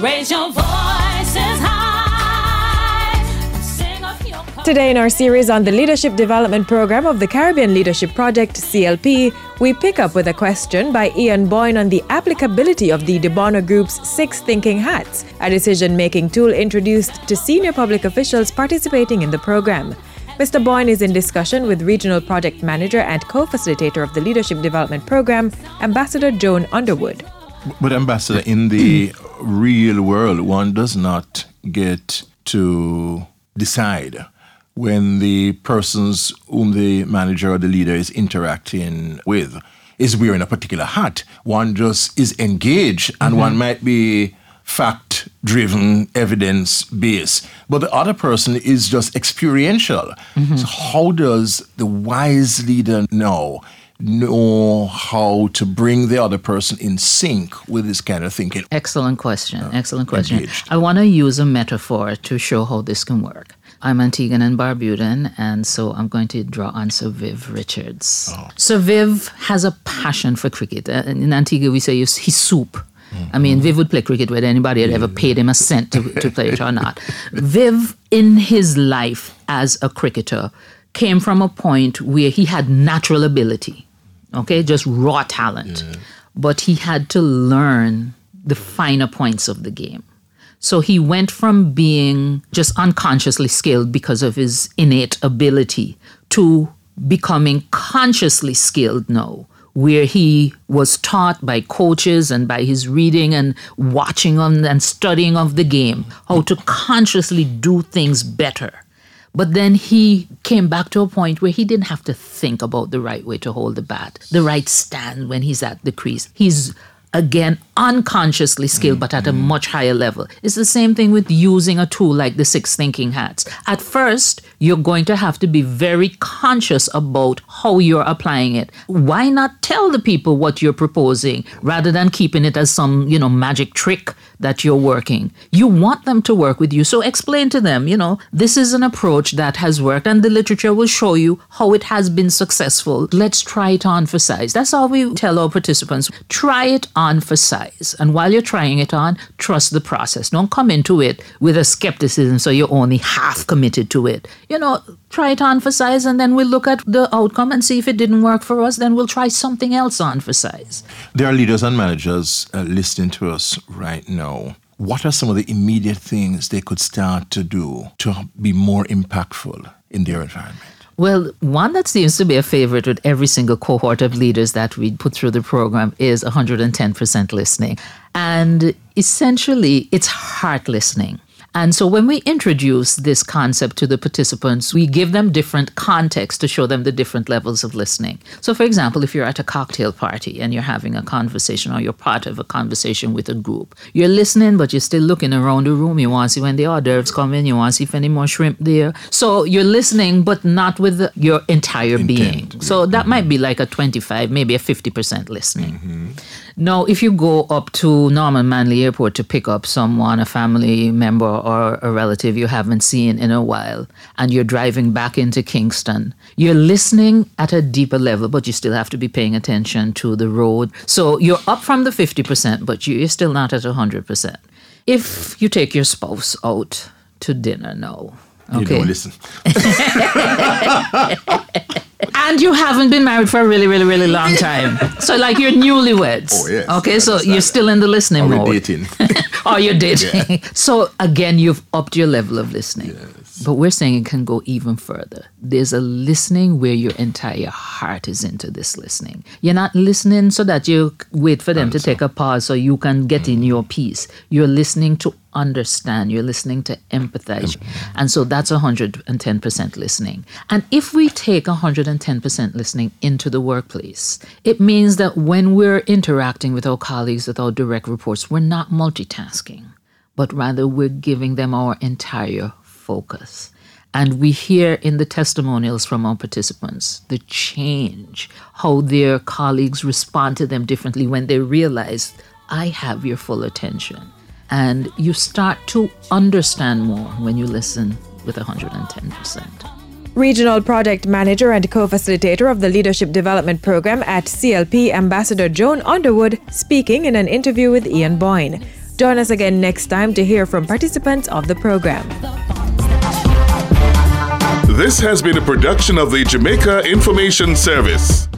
Raise your voices high. Sing of your cause. Today in our series on the Leadership Development Program of the Caribbean Leadership Project, CLP, we pick up with a question by Ian Boyne on the applicability of the DeBono Group's 6 Thinking Hats, a decision-making tool introduced to senior public officials participating in the program. Mr. Boyne is in discussion with Regional Project Manager and co-facilitator of the Leadership Development Program, Ambassador Joan Underwood. But Ambassador, in the real world, one does not get to decide when the persons whom the manager or the leader is interacting with is wearing a particular hat. One just is engaged, and one might be fact-driven, evidence-based, but the other person is just experiential. So how does the wise leader know how to bring the other person in sync with this kind of thinking? Excellent question. Excellent question. Engaged. I want to use a metaphor to show how this can work. I'm Antiguan and Barbudan, and so I'm going to draw on Sir Viv Richards. Sir Viv has a passion for cricket. In Antigua, we say he's soup. I mean, Viv would play cricket whether anybody had ever paid him a cent to play it or not. Viv, in his life as a cricketer, came from a point where he had natural ability, okay, just raw talent. But he had to learn the finer points of the game. So he went from being just unconsciously skilled because of his innate ability to becoming consciously skilled now, where he was taught by coaches and by his reading and watching and studying of the game how to consciously do things better. But then he came back to a point where he didn't have to think about the right way to hold the bat, the right stand when he's at the crease. He's, again, unconsciously skilled, but at a much higher level. It's the same thing with using a tool like the 6 Thinking Hats. At first, you're going to have to be very conscious about how you're applying it. Why not tell the people what you're proposing rather than keeping it as some, magic trick that you're working? You want them to work with you. So explain to them, this is an approach that has worked and the literature will show you how it has been successful. Let's try it on for size. That's all we tell our participants. Try it on for size. And while you're trying it on, trust the process. Don't come into it with a skepticism so you're only half committed to it. Try it on for size and then we'll look at the outcome and see if it didn't work for us. Then we'll try something else on for size. There are leaders and managers listening to us right now. What are some of the immediate things they could start to do to be more impactful in their environment? Well, one that seems to be a favorite with every single cohort of leaders that we put through the program is 110% listening. And essentially, it's heart listening. And so when we introduce this concept to the participants, we give them different contexts to show them the different levels of listening. So for example, if you're at a cocktail party and you're having a conversation or you're part of a conversation with a group, you're listening, but you're still looking around the room. You want to see when the hors d'oeuvres come in. You want to see if any more shrimp there. So you're listening, but not with your entire being. So that might be like a 25, maybe a 50% listening. Now, if you go up to Norman Manley Airport to pick up someone, a family member or a relative you haven't seen in a while, and you're driving back into Kingston, you're listening at a deeper level, but you still have to be paying attention to the road. So you're up from the 50%, but you're still not at 100%. If you take your spouse out to dinner now, You don't listen. And you haven't been married for a really, really, really long time. So like you're newlyweds. Oh, yes. Okay, so you're still in the listening mode. Or dating. Or you're dating. Yeah. So again, you've upped your level of listening. Yes. But we're saying it can go even further. There's a listening where your entire heart is into this listening. You're not listening so that you wait for them to take a pause so you can get in your piece. You're listening to understand. You're listening to empathize. And so that's 110% listening. And if we take 110% listening into the workplace, it means that when we're interacting with our colleagues, with our direct reports, we're not multitasking, but rather we're giving them our entire focus. And we hear in the testimonials from our participants the change, how their colleagues respond to them differently when they realize, I have your full attention. And you start to understand more when you listen with 110%. Regional Project Manager and co-facilitator of the Leadership Development Program at CLP, Ambassador Joan Underwood, speaking in an interview with Ian Boyne. Join us again next time to hear from participants of the program. This has been a production of the Jamaica Information Service.